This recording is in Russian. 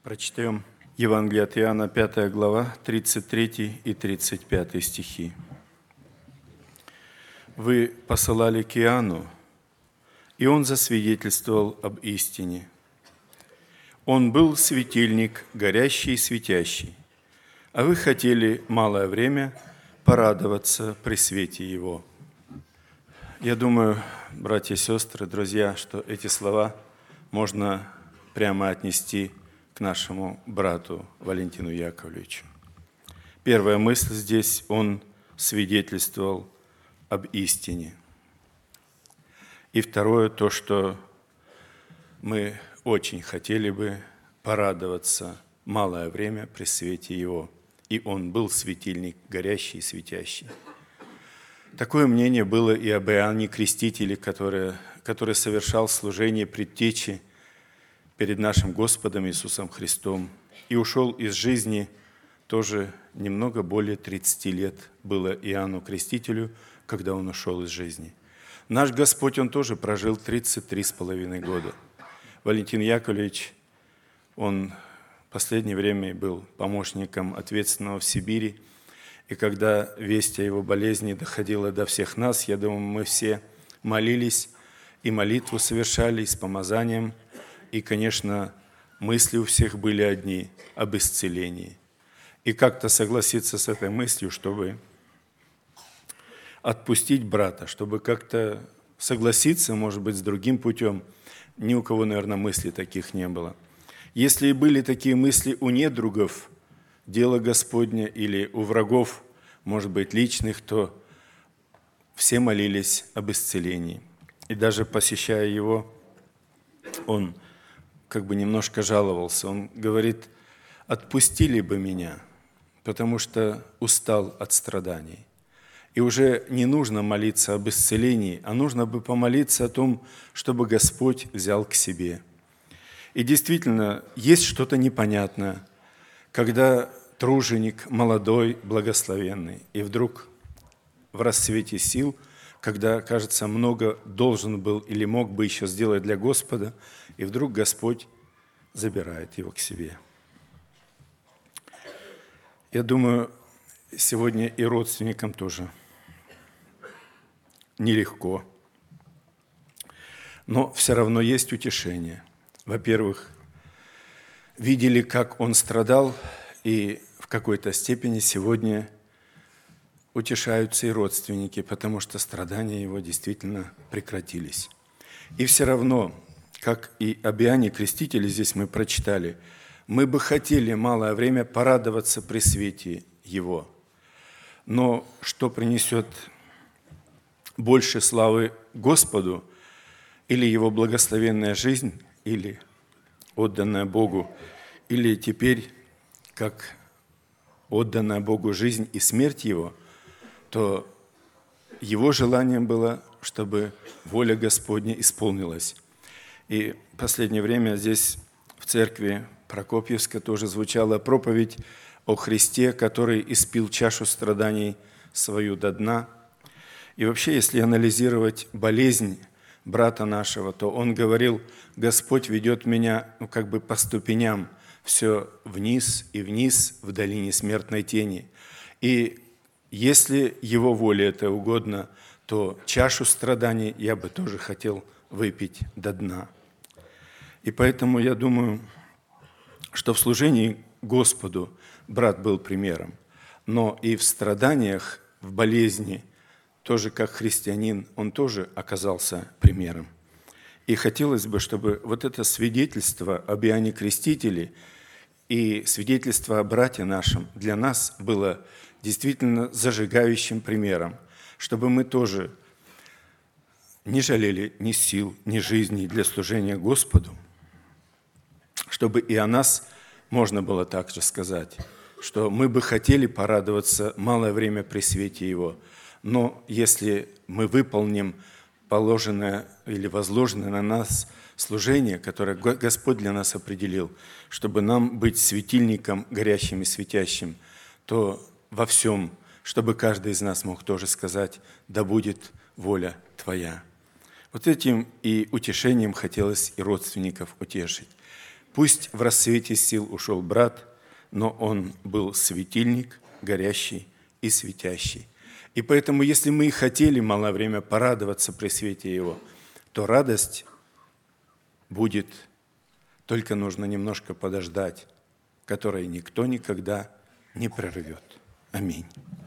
Прочтем Евангелие от Иоанна, 5 глава, 33 и 35 стихи. «Вы посылали к Иоанну, и он засвидетельствовал об истине. Он был светильник, горящий и светящий, а вы хотели малое время порадоваться при свете его». Я думаю, братья и сестры, друзья, что эти слова можно прямо отнести к нашему брату Валентину Яковлевичу. Первая мысль здесь: он свидетельствовал об истине. И второе, то, что мы очень хотели бы порадоваться малое время при свете его. И он был светильник, горящий и светящий. Такое мнение было и об Иоанне Крестителе, который совершал служение предтечи перед нашим Господом Иисусом Христом и ушел из жизни тоже немного более 30 лет было Иоанну Крестителю, когда он ушел из жизни. Наш Господь, Он тоже прожил 33,5 года. Валентин Яковлевич, он в последнее время был помощником ответственного в Сибири, и когда весть о его болезни доходила до всех нас, я думаю, мы все молились и молитву совершали и с помазанием. И, конечно, мысли у всех были одни – об исцелении. И как-то согласиться с этой мыслью, чтобы отпустить брата, чтобы как-то согласиться, может быть, с другим путем. Ни у кого, наверное, мыслей таких не было. Если и были такие мысли у недругов дела Господня или у врагов, может быть, личных, то все молились об исцелении. И даже посещая его, он как бы немножко жаловался. Он говорит: отпустили бы меня, потому что устал от страданий. И уже не нужно молиться об исцелении, а нужно бы помолиться о том, чтобы Господь взял к себе. И действительно, есть что-то непонятное, когда труженик молодой, благословенный, и вдруг в расцвете сил, когда, кажется, много должен был или мог бы еще сделать для Господа, и вдруг Господь забирает его к себе. Я думаю, сегодня и родственникам тоже нелегко. Но все равно есть утешение. Во-первых, видели, как он страдал, и в какой-то степени сегодня утешаются и родственники, потому что страдания его действительно прекратились. И все равно, как и об Иоанне Крестителе здесь мы прочитали, мы бы хотели малое время порадоваться при свете его. Но что принесет больше славы Господу, или его благословенная жизнь, или отданная Богу, или теперь, как отданная Богу жизнь и смерть его, то его желанием было, чтобы воля Господня исполнилась. И в последнее время здесь в церкви Прокопьевской тоже звучала проповедь о Христе, который испил чашу страданий свою до дна. И вообще, если анализировать болезнь брата нашего, то он говорил: Господь ведет меня как бы по ступеням, все вниз и вниз в долине смертной тени. И если Его воле это угодно, то чашу страданий я бы тоже хотел выпить до дна. И поэтому я думаю, что в служении Господу брат был примером, но и в страданиях, в болезни, тоже как христианин, он тоже оказался примером. И хотелось бы, чтобы вот это свидетельство об Иоанне Крестителе и свидетельство о брате нашем для нас было действительно зажигающим примером, чтобы мы тоже не жалели ни сил, ни жизни для служения Господу, чтобы и о нас можно было также сказать, что мы бы хотели порадоваться малое время при свете Его, но если мы выполним положенное или возложенное на нас служение, которое Господь для нас определил, чтобы нам быть светильником горящим и светящим, то во всем, чтобы каждый из нас мог тоже сказать: да будет воля Твоя. Вот этим и утешением хотелось и родственников утешить. Пусть в рассвете сил ушел брат, но он был светильник, горящий и светящий. И поэтому, если мы и хотели малое время порадоваться при свете Его, то радость будет, только нужно немножко подождать, которой никто никогда не прервет. Аминь.